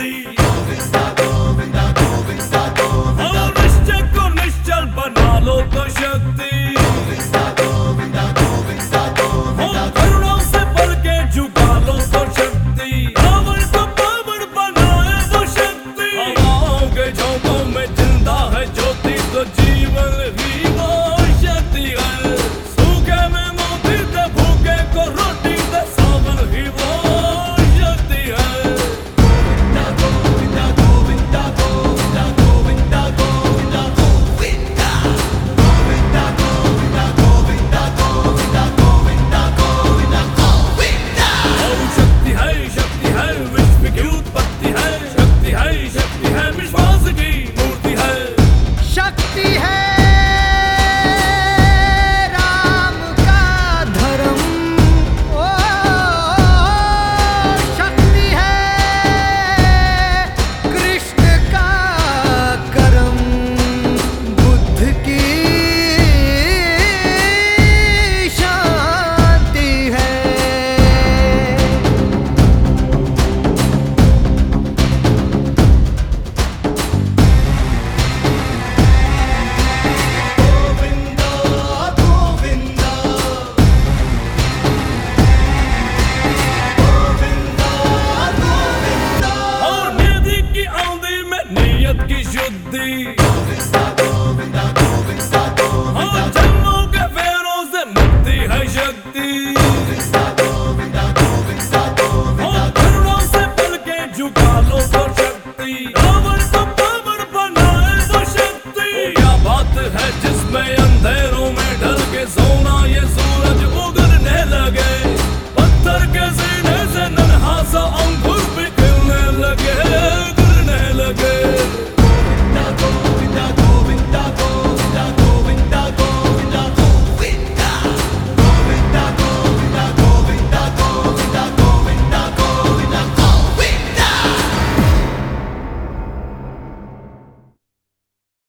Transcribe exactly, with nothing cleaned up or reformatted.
शक्ति। और निश्चय को निश्चल बना लो तो शक्ति। हो करुणा से बढ़ के झुका लो तो शक्ति। रावण को पावन बनाए वो शक्ति। हवाओं के झोंकों में जिंदा है ज्योति तो जीवन ही वो शक्ति है। सूखे में मोती दे भूखे को रोटी दे सावन ही वो शक्ति है। गोविंदा गोविंदा गोविंदा गोविंदा गोविंदा गोविंदा गोविंदा गोविंदा गोविंदा गोविंदा गोविंदा गोविंदा गोविंदा। ओम शक्ति है शक्ति है विश्व की उत्पत्ति है। शक्ति है शक्ति है विश्वास की मूर्ति है। शक्ति है राम का धर्म। ओ शक्ति है कृष्ण का कर्म। बुद्ध की शांति है। और नियति की आंधी में नियत की शुद्धि।